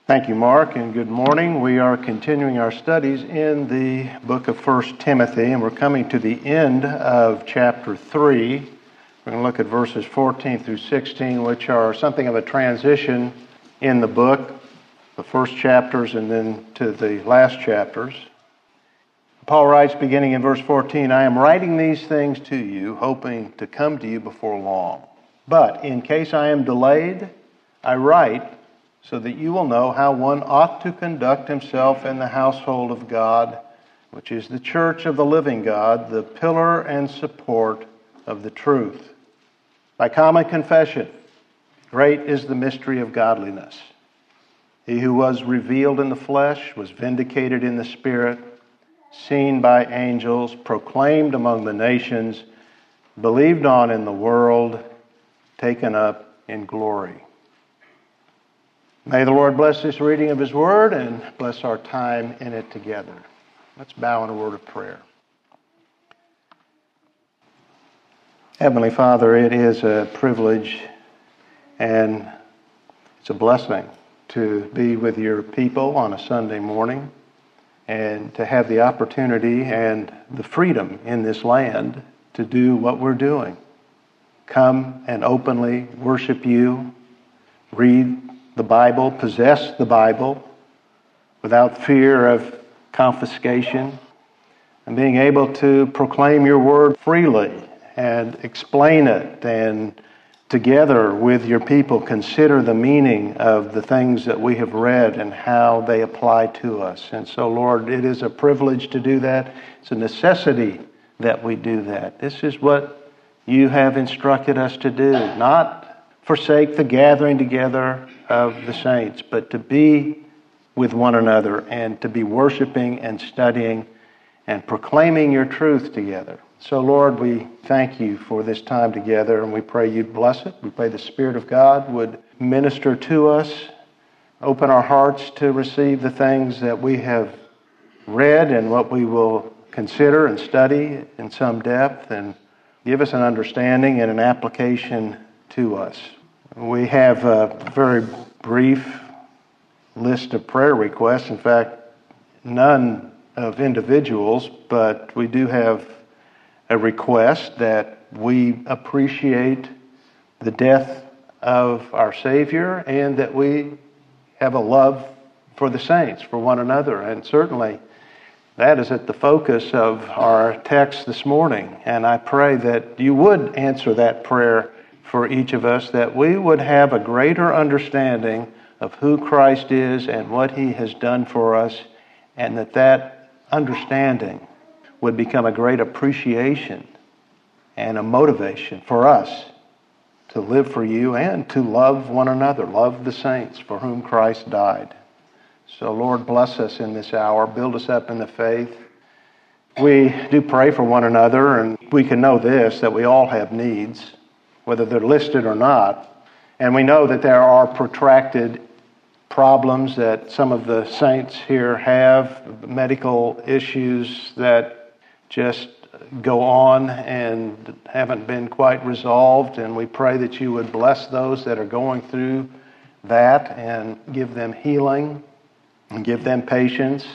Thank you, Mark, and good morning. We are continuing our studies in the book of 1 Timothy, and we're coming to the end of chapter 3. We're going to look at verses 14 through 16, which are something of a transition in the book, the first chapters and then to the last chapters. Paul writes, beginning in verse 14, I am writing these things to you, hoping to come to you before long. But in case I am delayed, I write so that you will know how one ought to conduct himself in the household of God, which is the church of the living God, the pillar and support of the truth. By common confession, great is the mystery of godliness. He who was revealed in the flesh was vindicated in the spirit, seen by angels, proclaimed among the nations, believed on in the world, taken up in glory. May the Lord bless this reading of His Word and bless our time in it together. Let's bow in a word of prayer. Heavenly Father, it is a privilege and it's a blessing to be with your people on a Sunday morning and to have the opportunity and the freedom in this land to do what we're doing. Come and openly worship you, read the Bible, possess the Bible without fear of confiscation, and being able to proclaim your word freely and explain it, and together with your people consider the meaning of the things that we have read and how they apply to us. And so, Lord, it is a privilege to do that. It's a necessity that we do that. This is what you have instructed us to do, not forsake the gathering together of the saints, but to be with one another and to be worshiping and studying and proclaiming your truth together. So, Lord, we thank you for this time together, and we pray you'd bless it. We pray the Spirit of God would minister to us, open our hearts to receive the things that we have read and what we will consider and study in some depth, and give us an understanding and an application to us. We have a very brief list of prayer requests. In fact, none of individuals, but we do have a request that we appreciate the death of our Savior and that we have a love for the saints, for one another. And certainly that is at the focus of our text this morning. And I pray that you would answer that prayer for each of us, that we would have a greater understanding of who Christ is and what He has done for us, and that understanding would become a great appreciation and a motivation for us to live for you and to love one another, love the saints for whom Christ died. So, Lord, bless us in this hour, build us up in the faith. We do pray for one another, and we can know this, that we all have needs, whether they're listed or not. And we know that there are protracted problems that some of the saints here have, medical issues that just go on and haven't been quite resolved. And we pray that you would bless those that are going through that and give them healing and give them patience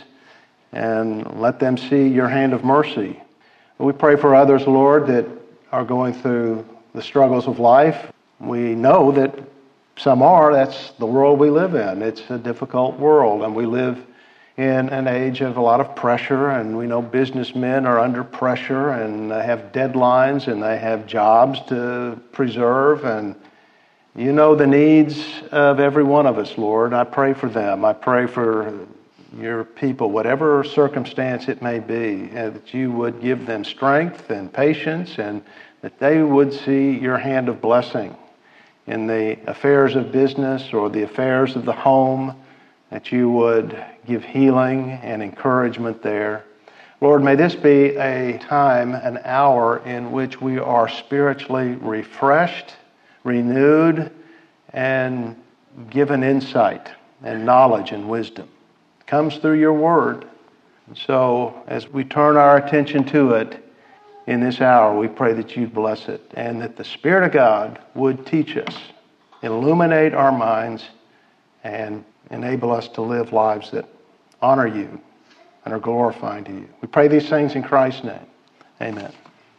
and let them see your hand of mercy. We pray for others, Lord, that are going through the struggles of life. We know that some are. That's the world we live in. It's a difficult world, and we live in an age of a lot of pressure, and we know businessmen are under pressure, and they have deadlines, and they have jobs to preserve, and you know the needs of every one of us, Lord. I pray for them. I pray for your people, whatever circumstance it may be, that you would give them strength and patience, and that they would see your hand of blessing in the affairs of business or the affairs of the home, that you would give healing and encouragement there. Lord, may this be a time, an hour in which we are spiritually refreshed, renewed, and given insight and knowledge and wisdom. It comes through your word. And so as we turn our attention to it, in this hour, we pray that you'd bless it and that the Spirit of God would teach us, illuminate our minds, and enable us to live lives that honor you and are glorifying to you. We pray these things in Christ's name. Amen.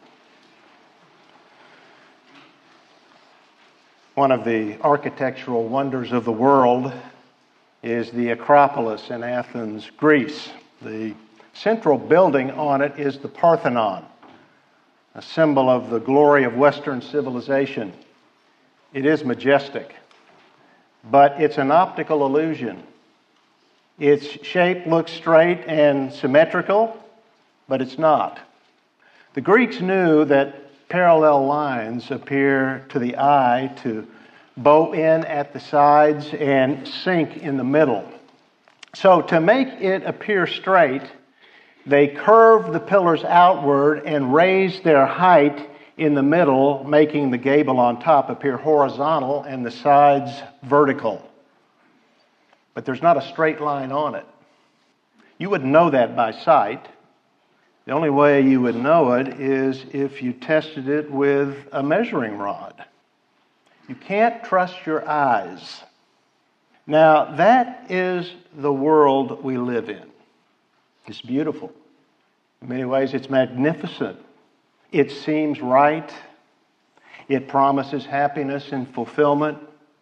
One of the architectural wonders of the world is the Acropolis in Athens, Greece. The central building on it is the Parthenon, a symbol of the glory of Western civilization. It is majestic, but it's an optical illusion. Its shape looks straight and symmetrical, but it's not. The Greeks knew that parallel lines appear to the eye to bow in at the sides and sink in the middle. So to make it appear straight, they curved the pillars outward and raised their height in the middle, making the gable on top appear horizontal and the sides vertical. But there's not a straight line on it. You wouldn't know that by sight. The only way you would know it is if you tested it with a measuring rod. You can't trust your eyes. Now, that is the world we live in. It's beautiful. In many ways, it's magnificent. It seems right. It promises happiness and fulfillment,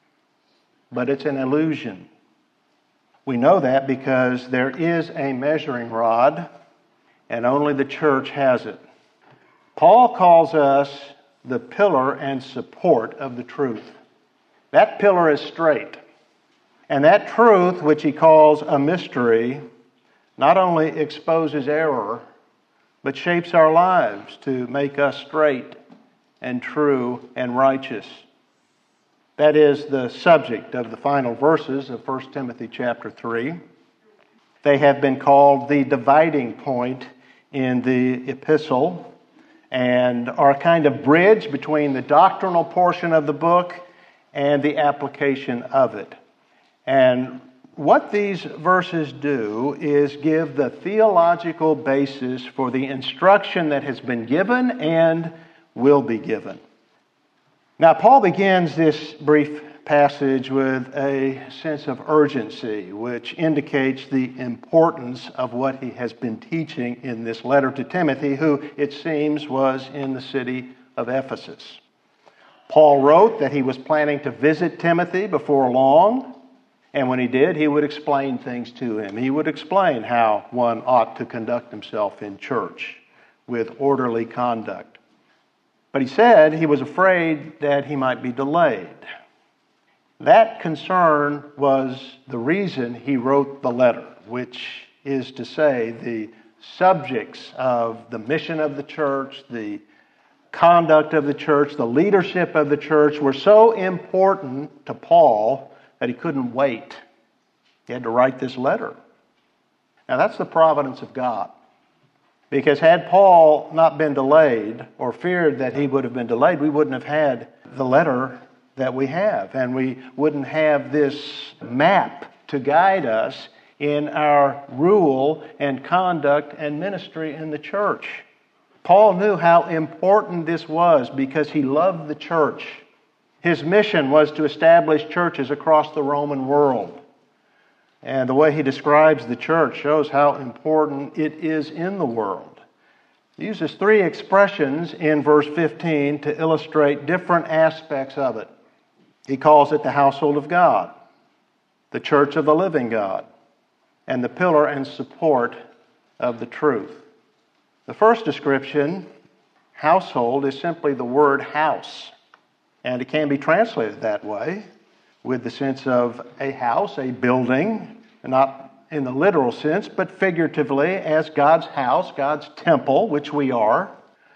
but it's an illusion. We know that because there is a measuring rod, and only the church has it. Paul calls us the pillar and support of the truth. That pillar is straight. And that truth, which he calls a mystery, not only exposes error, but shapes our lives to make us straight and true and righteous. That is the subject of the final verses of 1 Timothy chapter 3. They have been called the dividing point in the epistle and are a kind of bridge between the doctrinal portion of the book and the application of it. And what these verses do is give the theological basis for the instruction that has been given and will be given. Now, Paul begins this brief passage with a sense of urgency, which indicates the importance of what he has been teaching in this letter to Timothy, who, it seems, was in the city of Ephesus. Paul wrote that he was planning to visit Timothy before long, and when he did, he would explain things to him. He would explain how one ought to conduct himself in church with orderly conduct. But he said he was afraid that he might be delayed. That concern was the reason he wrote the letter, which is to say the subjects of the mission of the church, the conduct of the church, the leadership of the church were so important to Paul that he couldn't wait. He had to write this letter. Now that's the providence of God. Because had Paul not been delayed or feared that he would have been delayed, we wouldn't have had the letter that we have. And we wouldn't have this map to guide us in our rule and conduct and ministry in the church. Paul knew how important this was because he loved the church. His mission was to establish churches across the Roman world. And the way he describes the church shows how important it is in the world. He uses three expressions in verse 15 to illustrate different aspects of it. He calls it the household of God, the church of the living God, and the pillar and support of the truth. The first description, household, is simply the word house. And it can be translated that way, with the sense of a house, a building, not in the literal sense, but figuratively as God's house, God's temple, which we are.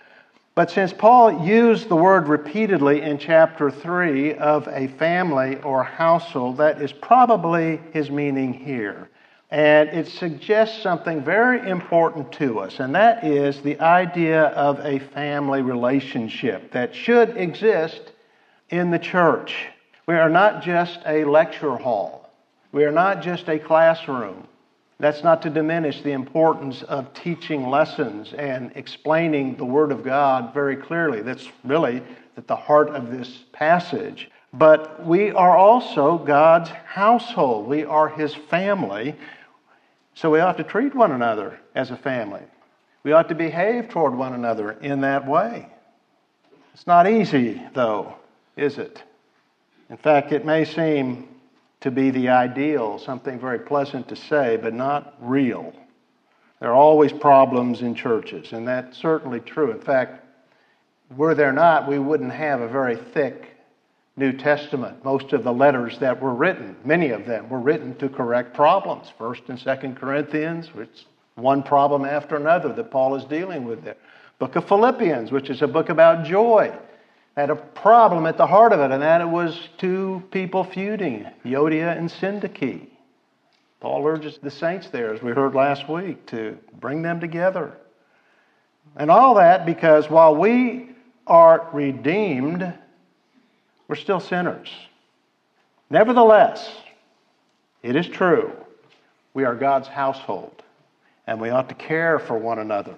But since Paul used the word repeatedly in chapter 3 of a family or household, that is probably his meaning here. And it suggests something very important to us, and that is the idea of a family relationship that should exist in the church. We are not just a lecture hall. We are not just a classroom. That's not to diminish the importance of teaching lessons and explaining the Word of God very clearly. That's really at the heart of this passage. But we are also God's household. We are His family. So we ought to treat one another as a family. We ought to behave toward one another in that way. It's not easy, though, is it? In fact, it may seem to be the ideal, something very pleasant to say, but not real. There are always problems in churches, and that's certainly true. In fact, were there not, we wouldn't have a very thick New Testament. Most of the letters that were written, many of them were written to correct problems. 1st and 2nd Corinthians, which one problem after another that Paul is dealing with there. Book of Philippians, which is a book about joy, had a problem at the heart of it, and that it was two people feuding, Euodia and Syntyche. Paul urges the saints there, as we heard last week, to bring them together. And all that because while we are redeemed, we're still sinners. Nevertheless, it is true, we are God's household, and we ought to care for one another.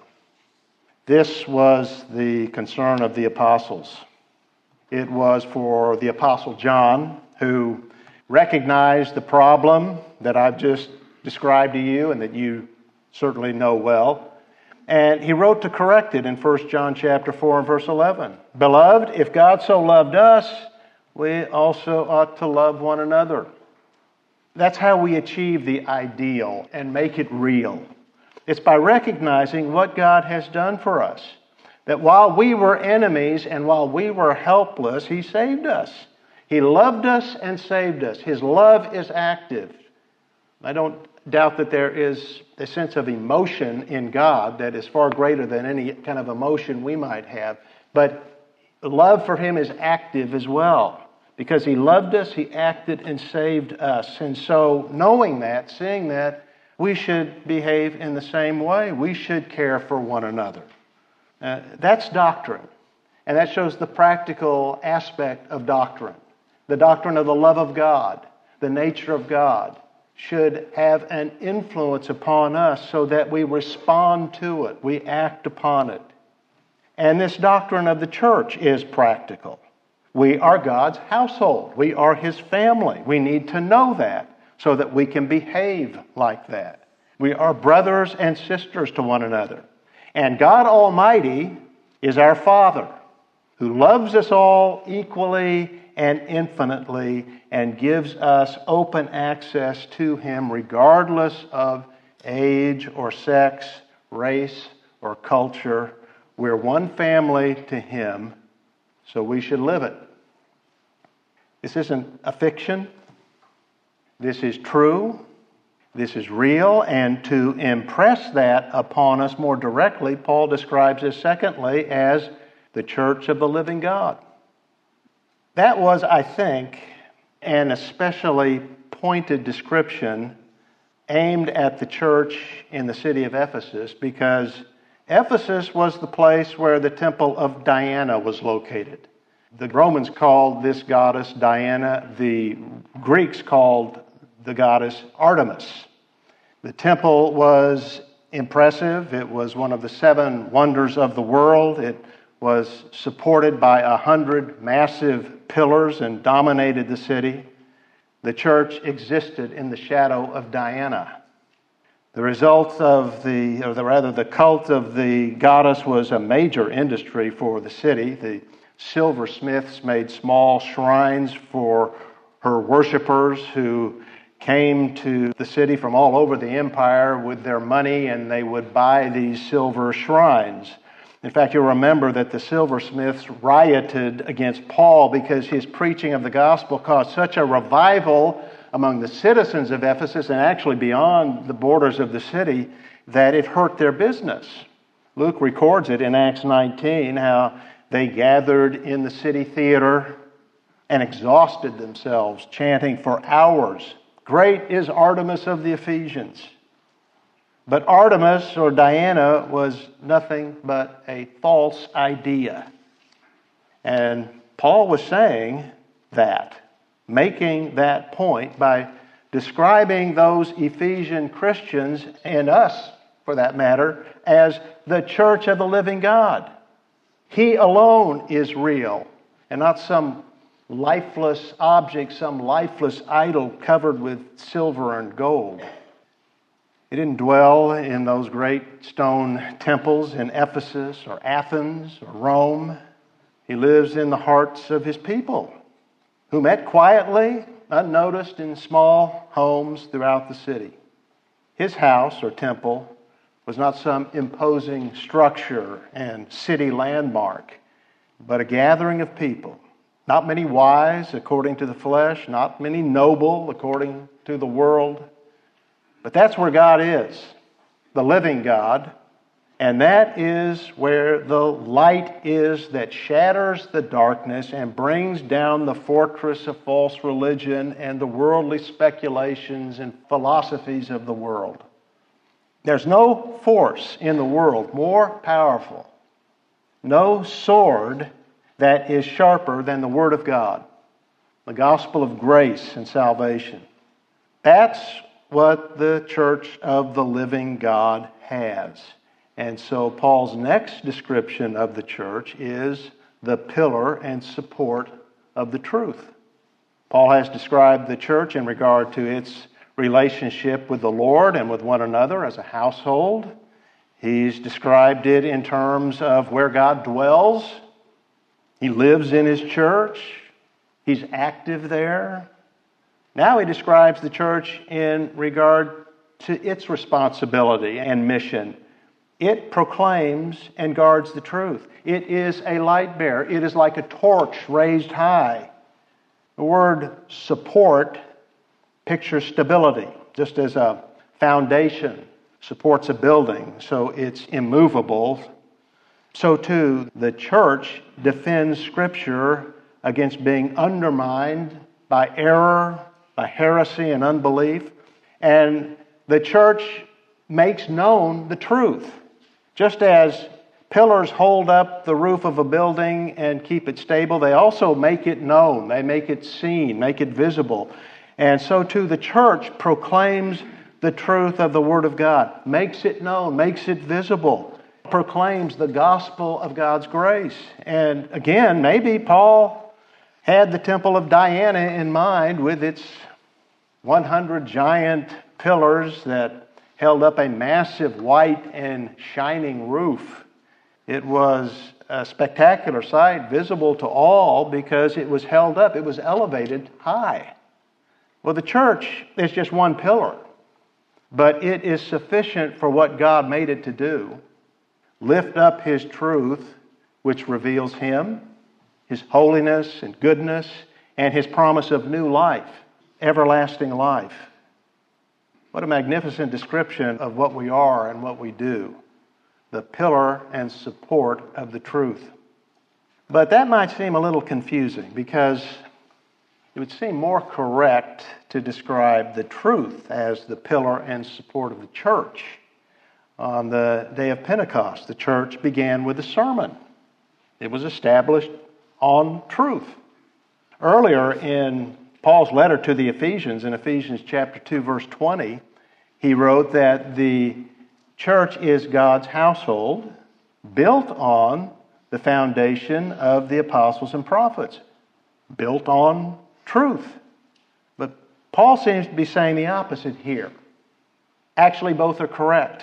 This was the concern of the apostles. It was for the Apostle John, who recognized the problem that I've just described to you and that you certainly know well. And he wrote to correct it in 1 John chapter 4 and verse 11. Beloved, if God so loved us, we also ought to love one another. That's how we achieve the ideal and make it real. It's by recognizing what God has done for us. That while we were enemies and while we were helpless, He saved us. He loved us and saved us. His love is active. I don't doubt that there is a sense of emotion in God that is far greater than any kind of emotion we might have. But love for Him is active as well. Because He loved us, He acted and saved us. And so, knowing that, seeing that, we should behave in the same way. We should care for one another. That's doctrine. And that shows the practical aspect of doctrine. The doctrine of the love of God, the nature of God, should have an influence upon us so that we respond to it, we act upon it. And this doctrine of the church is practical. We are God's household. We are His family. We need to know that so that we can behave like that. We are brothers and sisters to one another. And God Almighty is our Father, who loves us all equally and infinitely and gives us open access to Him regardless of age or sex, race or culture. We're one family to Him, so we should live it. This isn't a fiction. This is true. This is real. And to impress that upon us more directly, Paul describes this secondly as the church of the living God. That was, I think, an especially pointed description aimed at the church in the city of Ephesus, because Ephesus was the place where the temple of Diana was located. The Romans called this goddess Diana. The Greeks called the goddess Artemis. The temple was impressive. It was one of the 7 wonders of the world. It was supported by 100 massive pillars and dominated the city. The church existed in the shadow of Diana. The result of the cult of the goddess was a major industry for the city. The silversmiths made small shrines for her worshipers who came to the city from all over the empire with their money, and they would buy these silver shrines. In fact, you'll remember that the silversmiths rioted against Paul because his preaching of the gospel caused such a revival among the citizens of Ephesus and actually beyond the borders of the city that it hurt their business. Luke records it in Acts 19, how they gathered in the city theater and exhausted themselves, chanting for hours, "Great is Artemis of the Ephesians." But Artemis, or Diana, was nothing but a false idea. And Paul was saying that, making that point by describing those Ephesian Christians, and us for that matter, as the church of the living God. He alone is real, and not some lifeless object, some lifeless idol covered with silver and gold. He didn't dwell in those great stone temples in Ephesus or Athens or Rome. He lives in the hearts of his people, who met quietly, unnoticed, in small homes throughout the city. His house or temple was not some imposing structure and city landmark, but a gathering of people. Not many wise according to the flesh, not many noble according to the world. But that's where God is, the living God. And that is where the light is that shatters the darkness and brings down the fortress of false religion and the worldly speculations and philosophies of the world. There's no force in the world more powerful, no sword that is sharper than the Word of God, the gospel of grace and salvation. That's what the church of the living God has. And so Paul's next description of the church is the pillar and support of the truth. Paul has described the church in regard to its relationship with the Lord and with one another as a household. He's described it in terms of where God dwells. He lives in His church. He's active there. Now he describes the church in regard to its responsibility and mission. It proclaims and guards the truth. It is a light bearer. It is like a torch raised high. The word support pictures stability, just as a foundation supports a building, so it's immovable. So too, the church defends Scripture against being undermined by error, by heresy and unbelief. And the church makes known the truth. Just as pillars hold up the roof of a building and keep it stable, they also make it known. They make it seen, make it visible. And so too, the church proclaims the truth of the Word of God, makes it known, makes it visible, proclaims the gospel of God's grace. And again, maybe Paul had the temple of Diana in mind with its 100 giant pillars that held up a massive white and shining roof. It was a spectacular sight, visible to all because it was held up, it was elevated high. Well, the church is just one pillar, but it is sufficient for what God made it to do. Lift up His truth, which reveals Him, His holiness and goodness, and His promise of new life, everlasting life. What a magnificent description of what we are and what we do. The pillar and support of the truth. But that might seem a little confusing because it would seem more correct to describe the truth as the pillar and support of the church. On the day of Pentecost, the church began with a sermon. It was established on truth. Earlier in Paul's letter to the Ephesians, in Ephesians chapter 2, verse 20, he wrote that the church is God's household, built on the foundation of the apostles and prophets, built on truth. But Paul seems to be saying the opposite here. Actually, both are correct.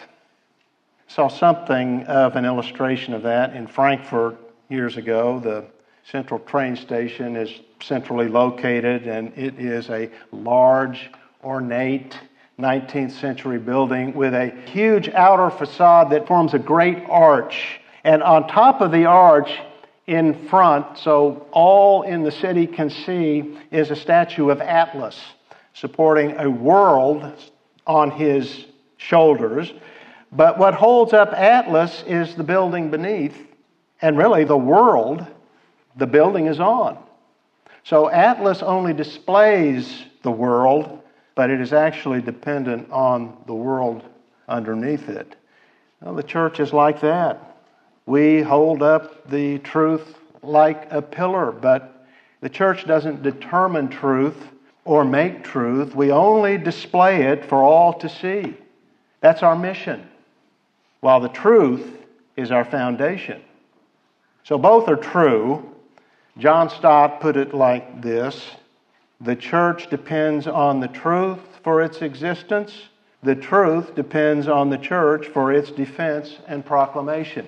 I saw something of an illustration of that in Frankfurt years ago. The central train station is centrally located, and it is a large, ornate 19th century building with a huge outer facade that forms a great arch. And on top of the arch, in front, so all in the city can see, is a statue of Atlas supporting a world on his shoulders. But what holds up Atlas is the building beneath, and really the world the building is on. So Atlas only displays the world, but it is actually dependent on the world underneath it. Well, the church is like that. We hold up the truth like a pillar, but the church doesn't determine truth or make truth. We only display it for all to see. That's our mission, while the truth is our foundation. So both are true, John Stott put it like this: the church depends on the truth for its existence. The truth depends on the church for its defense and proclamation.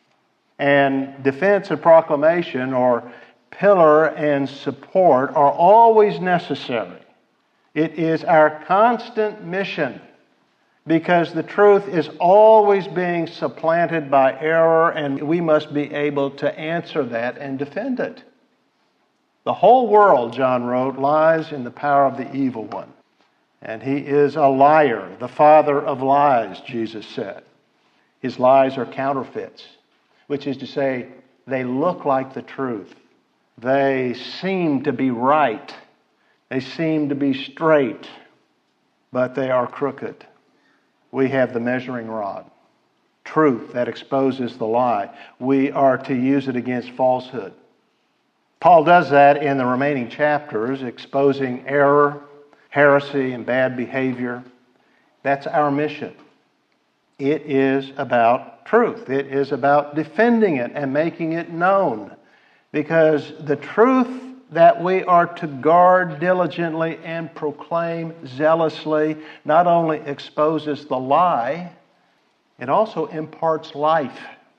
And defense and proclamation, or pillar and support, are always necessary. It is our constant mission, because the truth is always being supplanted by error, and we must be able to answer that and defend it. The whole world, John wrote, lies in the power of the evil one. And he is a liar, the father of lies, Jesus said. His lies are counterfeits, which is to say, they look like the truth. They seem to be right. They seem to be straight, but they are crooked. We have the measuring rod, truth that exposes the lie. We are to use it against falsehood. Paul does that in the remaining chapters, exposing error, heresy, and bad behavior. That's our mission. It is about truth. It is about defending it and making it known. Because the truth that we are to guard diligently and proclaim zealously not only exposes the lie, it also imparts life.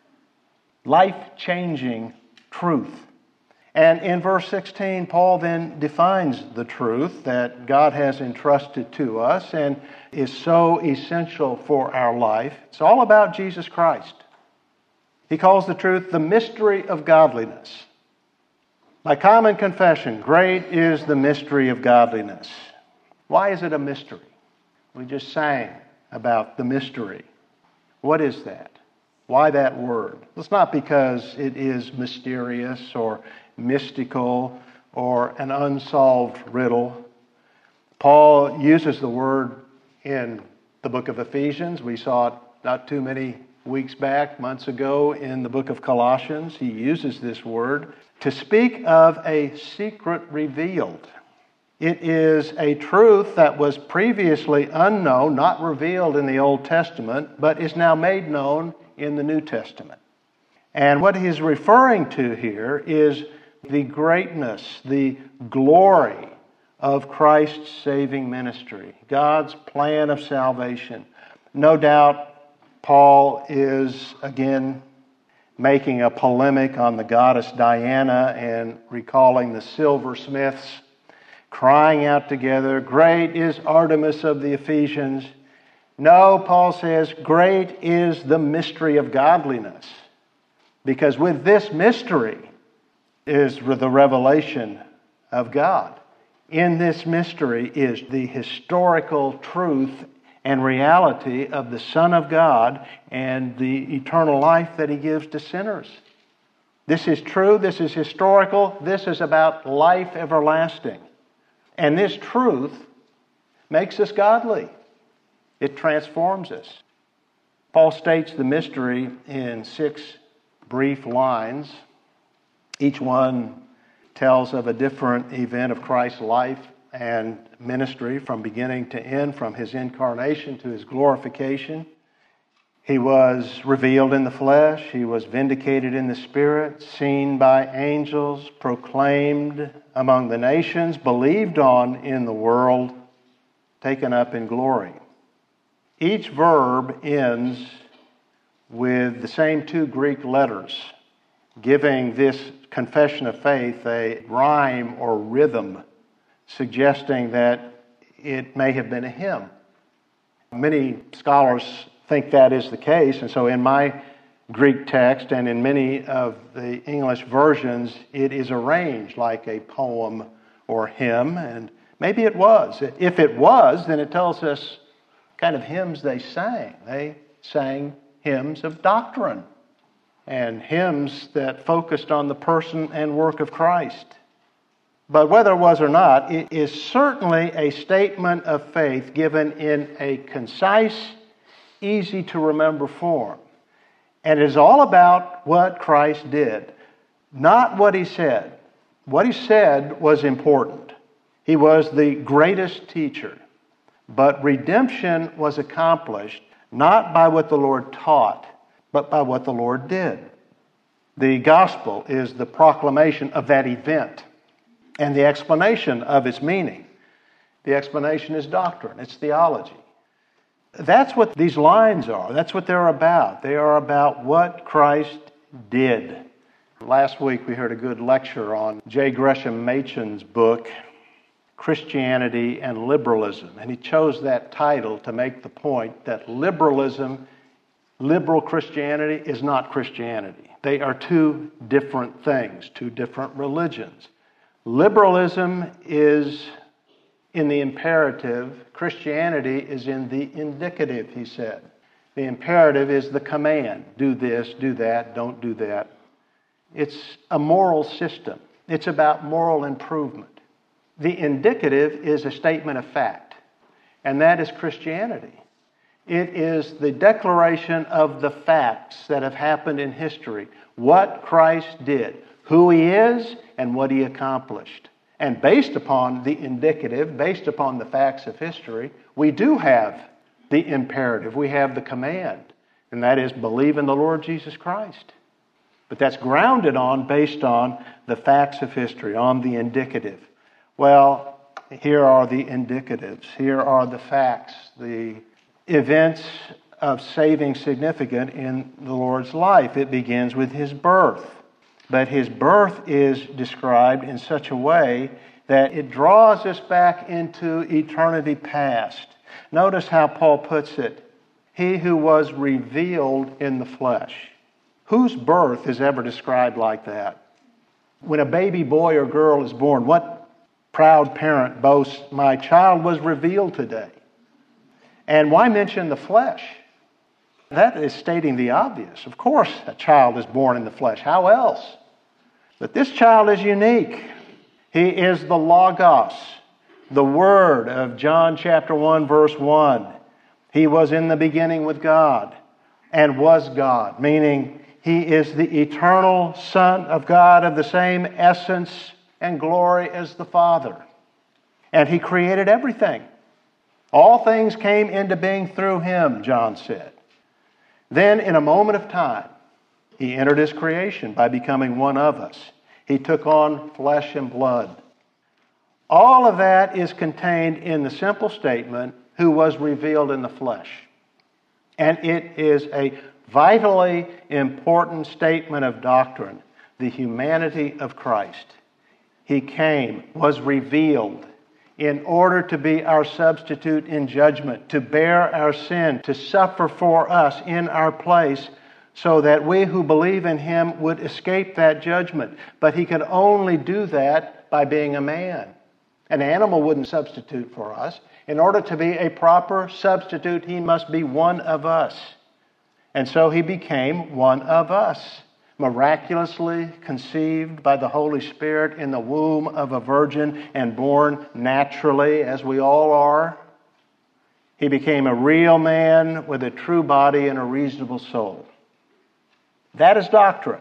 Life-changing truth. And in verse 16, Paul then defines the truth that God has entrusted to us and is so essential for our life. It's all about Jesus Christ. He calls the truth the mystery of godliness. By common confession, great is the mystery of godliness. Why is it a mystery? We just sang about the mystery. What is that? Why that word? It's not because it is mysterious or mystical or an unsolved riddle. Paul uses the word in the book of Ephesians. We saw it not too many weeks back, months ago, in the book of Colossians. He uses this word to speak of a secret revealed. It is a truth that was previously unknown, not revealed in the Old Testament, but is now made known in the New Testament. And what he's referring to here is the greatness, the glory of Christ's saving ministry, God's plan of salvation. No doubt Paul is, again, making a polemic on the goddess Diana and recalling the silversmiths crying out together, "Great is Artemis of the Ephesians." No, Paul says, great is the mystery of godliness. Because with this mystery is the revelation of God. In this mystery is the historical truth and reality of the Son of God and the eternal life that He gives to sinners. This is true, this is historical, this is about life everlasting. And this truth makes us godly. It transforms us. Paul states the mystery in 6 brief lines. Each one tells of a different event of Christ's life and ministry from beginning to end, from His incarnation to His glorification. He was revealed in the flesh. He was vindicated in the Spirit, seen by angels, proclaimed among the nations, believed on in the world, taken up in glory. Each verb ends with the same 2 Greek letters, giving this confession of faith a rhyme or rhythm, suggesting that it may have been a hymn. Many scholars think that is the case, and so in my Greek text and in many of the English versions, it is arranged like a poem or hymn, and maybe it was. If it was, then it tells us kind of hymns they sang. They sang hymns of doctrine and hymns that focused on the person and work of Christ. But whether it was or not, it is certainly a statement of faith given in a concise, easy to remember form. And it is all about what Christ did, not what He said. What He said was important. He was the greatest teacher. But redemption was accomplished not by what the Lord taught, but by what the Lord did. The gospel is the proclamation of that event and the explanation of its meaning. The explanation is doctrine. It's theology. That's what these lines are. That's what they're about. They are about what Christ did. Last week we heard a good lecture on J. Gresham Machen's book, Christianity and Liberalism. And he chose that title to make the point that liberalism, liberal Christianity, is not Christianity. They are two different things, two different religions. Liberalism is in the imperative. Christianity is in the indicative, he said. The imperative is the command. Do this, do that, don't do that. It's a moral system. It's about moral improvement. The indicative is a statement of fact, and that is Christianity. It is the declaration of the facts that have happened in history, what Christ did, who He is, and what He accomplished. And based upon the indicative, based upon the facts of history, we do have the imperative. We have the command, and that is believe in the Lord Jesus Christ. But that's grounded on, based on the facts of history, on the indicative. Well, here are the indicatives. Here are the facts, the events of saving significance in the Lord's life. It begins with His birth. But His birth is described in such a way that it draws us back into eternity past. Notice how Paul puts it. He who was revealed in the flesh. Whose birth is ever described like that? When a baby boy or girl is born, what proud parent boasts, my child was revealed today? And why mention the flesh? That is stating the obvious. Of course, a child is born in the flesh. How else? But this child is unique. He is the Logos, the Word of John chapter 1, verse 1. He was in the beginning with God and was God, meaning He is the eternal Son of God of the same essence and glory as the Father. And He created everything. All things came into being through Him, John said. Then, in a moment of time, He entered His creation by becoming one of us. He took on flesh and blood. All of that is contained in the simple statement, who was revealed in the flesh. And it is a vitally important statement of doctrine, the humanity of Christ. He came, was revealed, in order to be our substitute in judgment, to bear our sin, to suffer for us in our place, so that we who believe in Him would escape that judgment. But He could only do that by being a man. An animal wouldn't substitute for us. In order to be a proper substitute, He must be one of us. And so He became one of us, miraculously conceived by the Holy Spirit in the womb of a virgin and born naturally, as we all are. He became a real man with a true body and a reasonable soul. That is doctrine.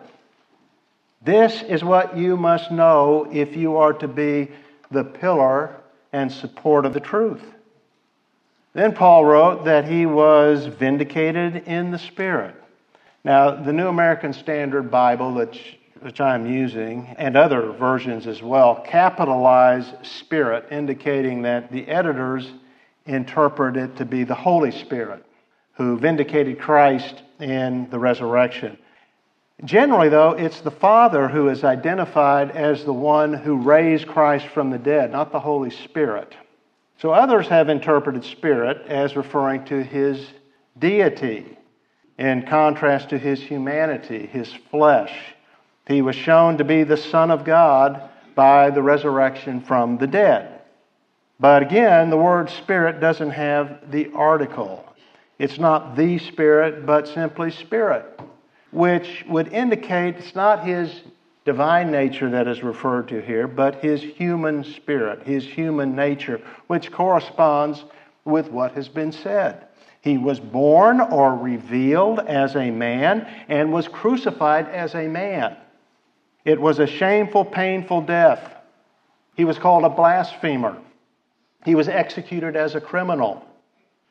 This is what you must know if you are to be the pillar and support of the truth. Then Paul wrote that he was vindicated in the Spirit. Now, the New American Standard Bible, which I'm using, and other versions as well, capitalize Spirit, indicating that the editors interpret it to be the Holy Spirit, who vindicated Christ in the resurrection. Generally, though, it's the Father who is identified as the one who raised Christ from the dead, not the Holy Spirit. So others have interpreted Spirit as referring to His deity, in contrast to His humanity, His flesh. He was shown to be the Son of God by the resurrection from the dead. But again, the word Spirit doesn't have the article. It's not the Spirit, but simply Spirit, which would indicate it's not His divine nature that is referred to here, but His human spirit, His human nature, which corresponds with what has been said. He was born or revealed as a man and was crucified as a man. It was a shameful, painful death. He was called a blasphemer. He was executed as a criminal.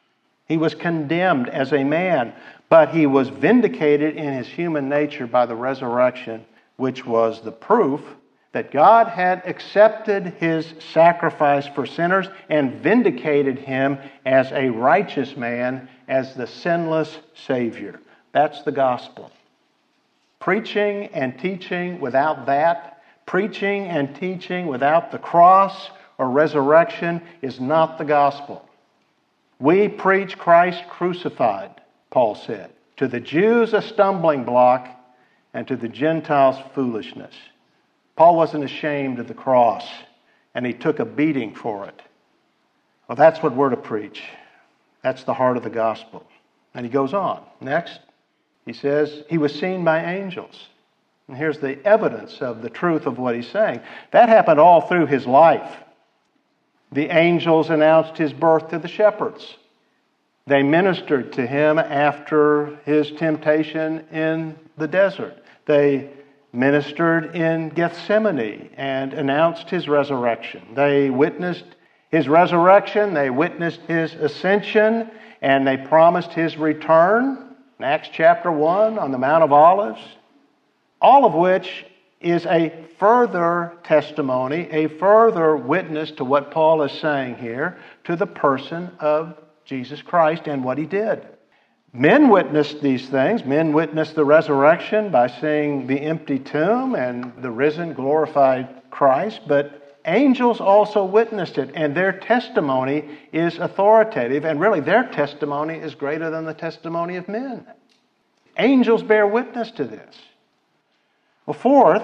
He was condemned as a man, but he was vindicated in his human nature by the resurrection, which was the proof that God had accepted his sacrifice for sinners and vindicated him as a righteous man, as the sinless Savior. That's the gospel. Preaching and teaching without that, preaching and teaching without the cross or resurrection is not the gospel. We preach Christ crucified, Paul said. To the Jews a stumbling block, and to the Gentiles foolishness. Paul wasn't ashamed of the cross, and he took a beating for it. Well, that's what we're to preach. That's the heart of the gospel. And he goes on. Next, he says, he was seen by angels. And here's the evidence of the truth of what he's saying. That happened all through his life. The angels announced his birth to the shepherds. They ministered to him after his temptation in the desert. They ministered in Gethsemane and announced his resurrection. They witnessed his resurrection, they witnessed his ascension, and they promised his return in Acts chapter 1 on the Mount of Olives, all of which is a further testimony, a further witness to what Paul is saying here, to the person of Jesus Christ and what he did. Men witnessed these things. Men witnessed the resurrection by seeing the empty tomb and the risen, glorified Christ, but angels also witnessed it, and their testimony is authoritative, and really their testimony is greater than the testimony of men. Angels bear witness to this. Well, fourth,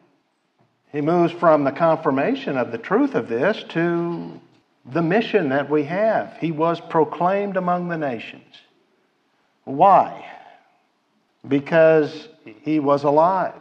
he moves from the confirmation of the truth of this to the mission that we have. He was proclaimed among the nations. Why? Because he was alive.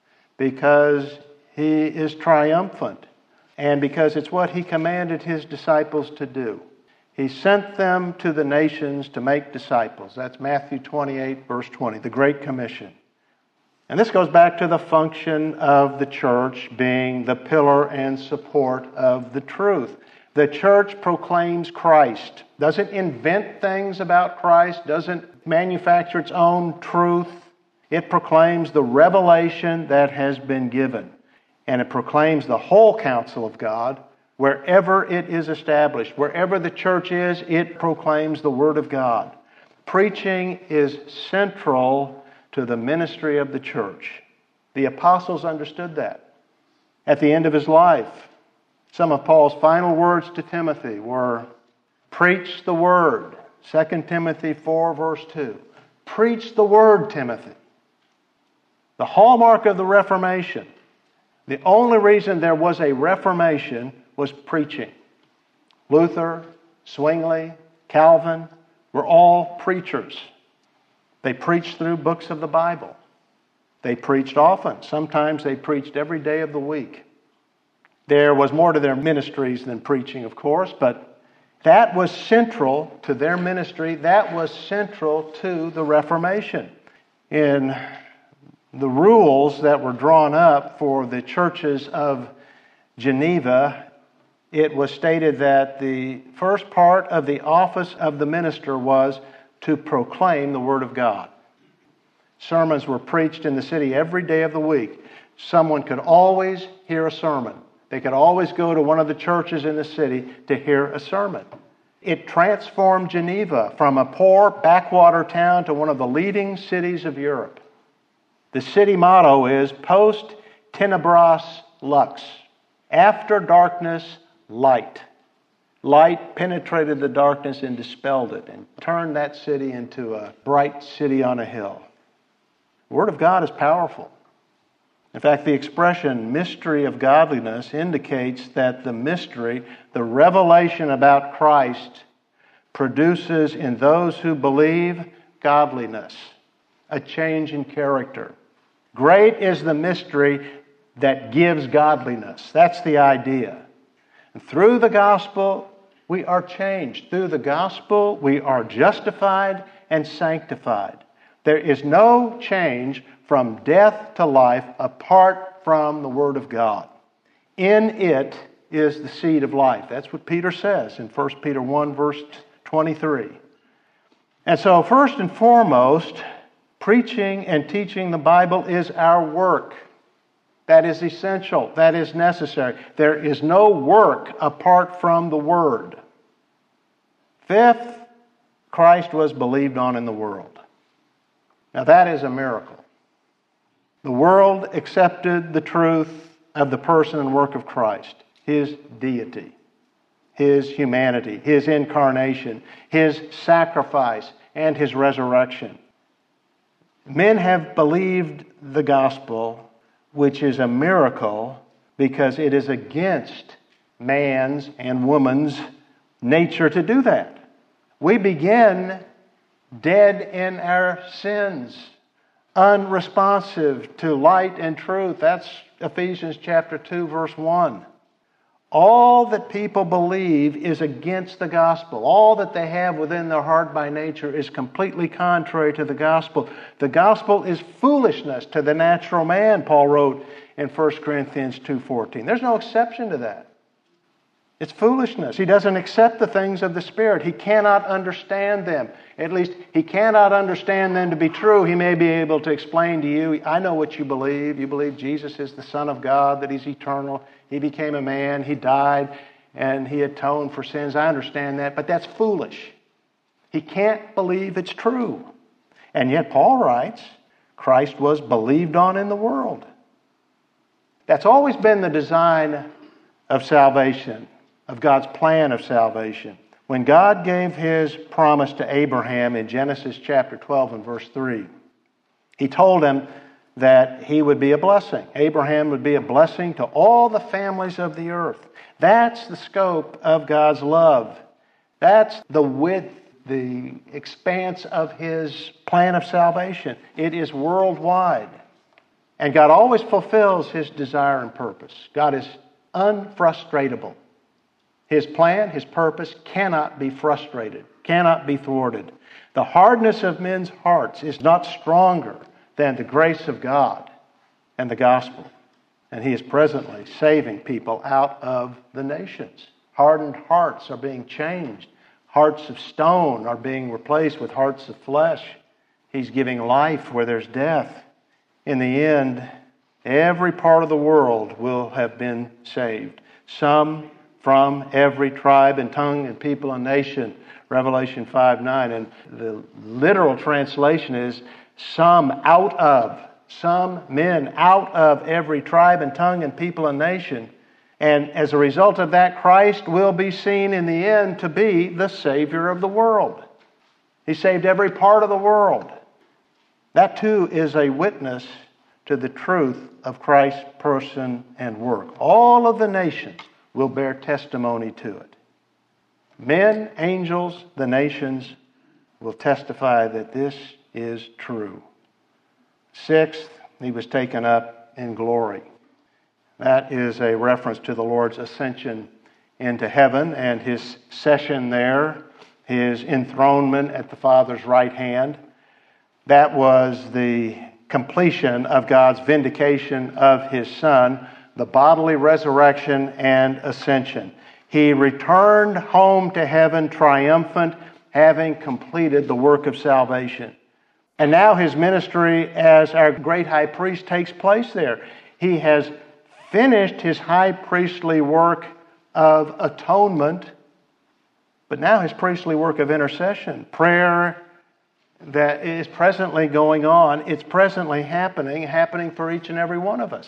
Because he is triumphant. And because it's what he commanded his disciples to do. He sent them to the nations to make disciples. That's Matthew 28, verse 20, the Great Commission. And this goes back to the function of the church being the pillar and support of the truth. The church proclaims Christ, doesn't invent things about Christ, doesn't manufacture its own truth. It proclaims the revelation that has been given. And it proclaims the whole counsel of God wherever it is established. Wherever the church is, it proclaims the Word of God. Preaching is central to the ministry of the church. The apostles understood that. At the end of his life, some of Paul's final words to Timothy were, preach the word. 2 Timothy 4, verse 2. Preach the word, Timothy. The hallmark of the Reformation. The only reason there was a Reformation was preaching. Luther, Zwingli, Calvin were all preachers. They preached through books of the Bible. They preached often. Sometimes they preached every day of the week. There was more to their ministries than preaching, of course, but that was central to their ministry. That was central to the Reformation. In the rules that were drawn up for the churches of Geneva, it was stated that the first part of the office of the minister was to proclaim the Word of God. Sermons were preached in the city every day of the week. Someone could always hear a sermon. They could always go to one of the churches in the city to hear a sermon. It transformed Geneva from a poor backwater town to one of the leading cities of Europe. The city motto is Post Tenebras Lux. After darkness, light. Light penetrated the darkness and dispelled it and turned that city into a bright city on a hill. The Word of God is powerful. In fact, the expression mystery of godliness indicates that the mystery, the revelation about Christ, produces in those who believe godliness, a change in character. Great is the mystery that gives godliness. That's the idea. And through the gospel, we are changed. Through the gospel, we are justified and sanctified. There is no change from death to life apart from the Word of God. In it is the seed of life. That's what Peter says in 1 Peter 1, verse 23. And so first and foremost, preaching and teaching the Bible is our work. That is essential. That is necessary. There is no work apart from the Word. Fifth, Christ was believed on in the world. Now that is a miracle. The world accepted the truth of the person and work of Christ, His deity, His humanity, His incarnation, His sacrifice, and His resurrection. Men have believed the gospel, which is a miracle because it is against man's and woman's nature to do that. We begin dead in our sins, unresponsive to light and truth. That's Ephesians chapter 2, verse 1. All that people believe is against the gospel. All that they have within their heart by nature is completely contrary to the gospel. The gospel is foolishness to the natural man, Paul wrote in 1 Corinthians 2:14. There's no exception to that. It's foolishness. He doesn't accept the things of the Spirit. He cannot understand them. At least he cannot understand them to be true. He may be able to explain to you, I know what you believe. You believe Jesus is the Son of God, that He's eternal. He became a man. He died, and He atoned for sins. I understand that, but that's foolish. He can't believe it's true. And yet Paul writes, Christ was believed on in the world. That's always been the design of salvation, of God's plan of salvation. When God gave His promise to Abraham in Genesis chapter 12 and verse 3, He told him that he would be a blessing. Abraham would be a blessing to all the families of the earth. That's the scope of God's love. That's the width, the expanse of His plan of salvation. It is worldwide. And God always fulfills His desire and purpose. God is unfrustratable. His plan, His purpose cannot be frustrated, cannot be thwarted. The hardness of men's hearts is not stronger than the grace of God and the gospel. And He is presently saving people out of the nations. Hardened hearts are being changed. Hearts of stone are being replaced with hearts of flesh. He's giving life where there's death. In the end, every part of the world will have been saved. Some from every tribe and tongue and people and nation, Revelation 5:9. And the literal translation is some men out of every tribe and tongue and people and nation. And as a result of that, Christ will be seen in the end to be the Savior of the world. He saved every part of the world. That too is a witness to the truth of Christ's person and work. All of the nations will bear testimony to it. Men, angels, the nations will testify that this is true. Sixth, He was taken up in glory. That is a reference to the Lord's ascension into heaven and His session there, His enthronement at the Father's right hand. That was the completion of God's vindication of His Son, the bodily resurrection and ascension. He returned home to heaven triumphant, having completed the work of salvation. And now His ministry as our great high priest takes place there. He has finished His high priestly work of atonement, but now His priestly work of intercession, prayer that is presently going on. It's presently happening for each and every one of us.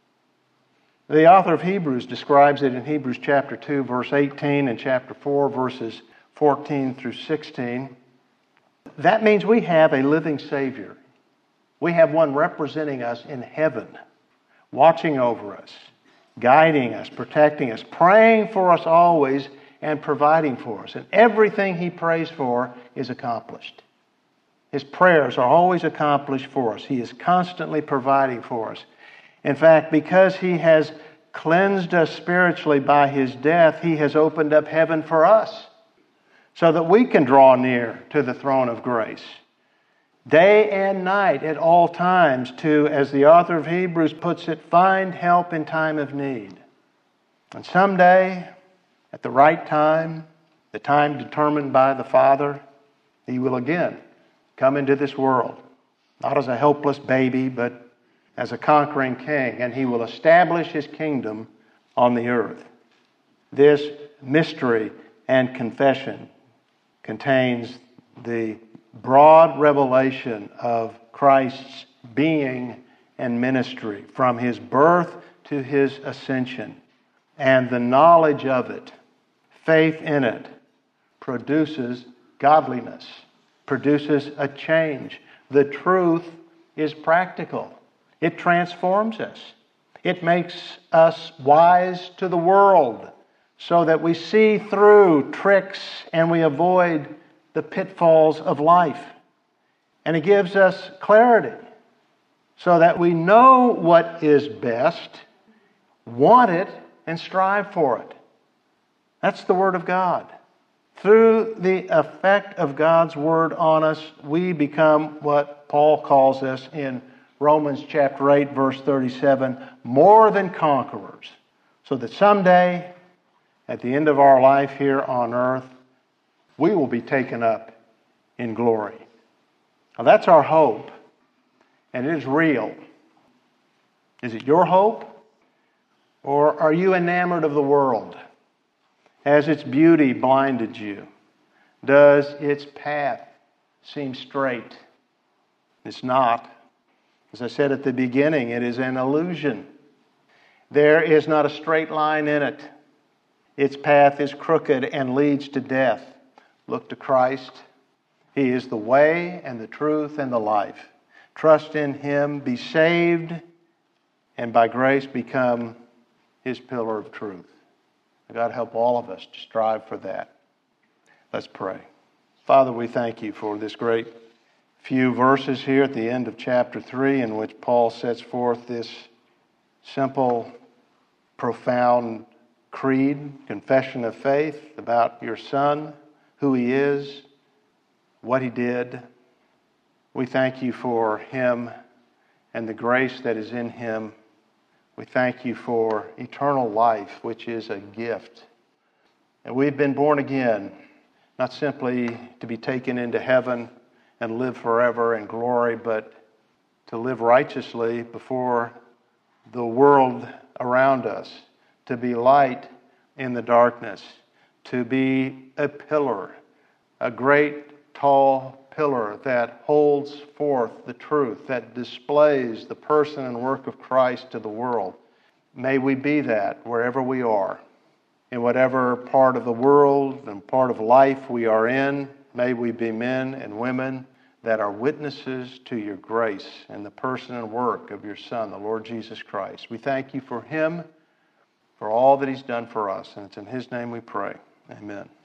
The author of Hebrews describes it in Hebrews chapter 2, verse 18, and chapter 4, verses 14 through 16. That means we have a living Savior. We have one representing us in heaven, watching over us, guiding us, protecting us, praying for us always, and providing for us. And everything He prays for is accomplished. His prayers are always accomplished for us. He is constantly providing for us. In fact, because He has cleansed us spiritually by His death, He has opened up heaven for us so that we can draw near to the throne of grace. Day and night at all times to, as the author of Hebrews puts it, find help in time of need. And someday, at the right time, the time determined by the Father, He will again come into this world, not as a helpless baby, but as a conquering king, and he will establish his kingdom on the earth. This mystery and confession contains the broad revelation of Christ's being and ministry from his birth to his ascension. And the knowledge of it, faith in it, produces godliness, produces a change. The truth is practical. It transforms us. It makes us wise to the world so that we see through tricks and we avoid the pitfalls of life. And it gives us clarity so that we know what is best, want it, and strive for it. That's the Word of God. Through the effect of God's Word on us, we become what Paul calls us in Romans chapter 8, verse 37, more than conquerors, so that someday, at the end of our life here on earth, we will be taken up in glory. Now that's our hope, and it is real. Is it your hope? Or are you enamored of the world? Has its beauty blinded you? Does its path seem straight? It's not. As I said at the beginning, it is an illusion. There is not a straight line in it. Its path is crooked and leads to death. Look to Christ. He is the way and the truth and the life. Trust in Him, be saved, and by grace become His pillar of truth. God help all of us to strive for that. Let's pray. Father, we thank you for this great few verses here at the end of chapter 3 in which Paul sets forth this simple, profound creed, confession of faith about your Son, who He is, what He did. We thank you for Him and the grace that is in Him. We thank you for eternal life, which is a gift. And we've been born again, not simply to be taken into heaven and live forever in glory, but to live righteously before the world around us, to be light in the darkness, to be a pillar, a great tall pillar that holds forth the truth, that displays the person and work of Christ to the world. May we be that wherever we are, in whatever part of the world and part of life we are in. May we be men and women that are witnesses to your grace and the person and work of your Son, the Lord Jesus Christ. We thank you for Him, for all that He's done for us, and it's in His name we pray. Amen.